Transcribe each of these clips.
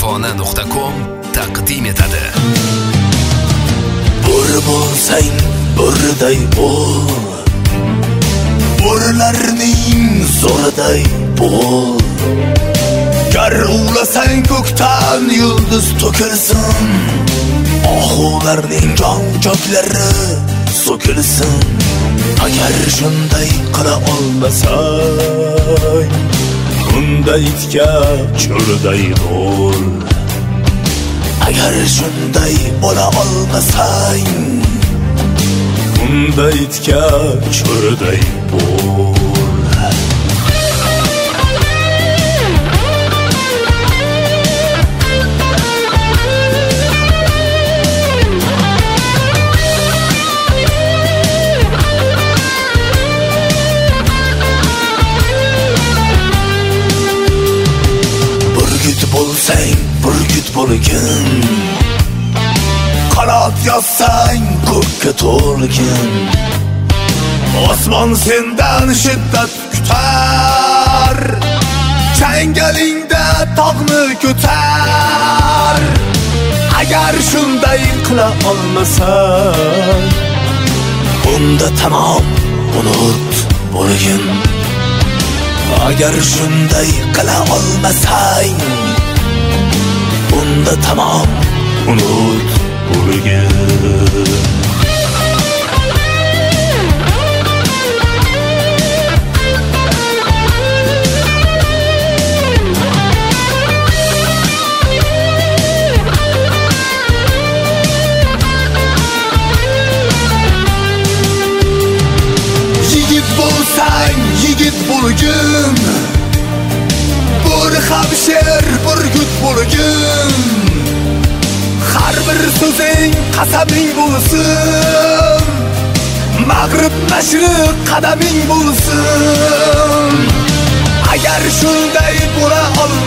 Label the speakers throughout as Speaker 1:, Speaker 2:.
Speaker 1: Kutubxona.com taqdim etadi.
Speaker 2: Bir bo'lsang birday bo'l, bo'rlarning zo'riday bo'l. Gar ulasang ko'kdan yulduz to'kilsin, ohularning jonjoklari so'kilsin. Agar shunday qila olmasang, unda itga cho'rday bo'l. Agar shunday bo'la olmasang, unda itga cho'rday bo'l. Bo'lsang burgut bo'lgin, qanot yossang ko'kka to'lgin. Osmon sendan shiddat kutar, changalingda tog'ni ko'tar. Agar shunday qila olmasang, unda tamom unut bo'lgin. Agar shunday qila olmasang, unda tamom unut bo'lgin. Yigit bo'lsang yigit bo'lgin, bir hamsher burgut bo'lgin. Har bir so'zing qasaming bo'lsin, mag'rib mashriq qadaming bo'lsin. Agar shunday bo'la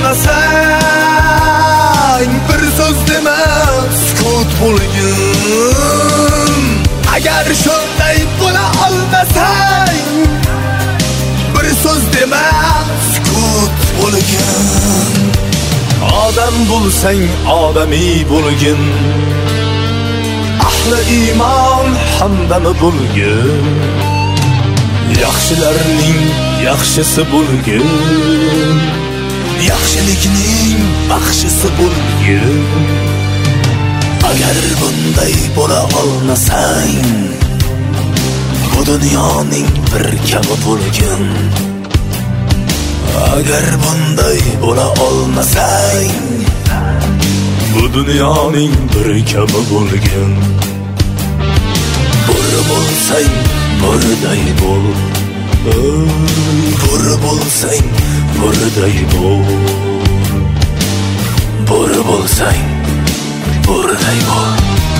Speaker 2: olmasang, bir so'z dema sukut bo'lgin. Agar shunday bo'la olmasang, bir so'z dema sukut bo'lgin. Odam bo'lsang odamiy bo'lgin, ahli iymon hamdami bo'lgin. Yaxshilarning yaxshisi bo'lgin, yaxshilikning baxshisi bo'lgin. Agar bunday bo'la olmasang, bu dunyoning bir kabi bo'lgin. Agar bunday bo'la olmasang, bu dunyoning bir kabi bo'lgin. Bir bo'lsang birday bo'l, bir bo'lsang birday bo'l, bir bo'lsang birday bo'l.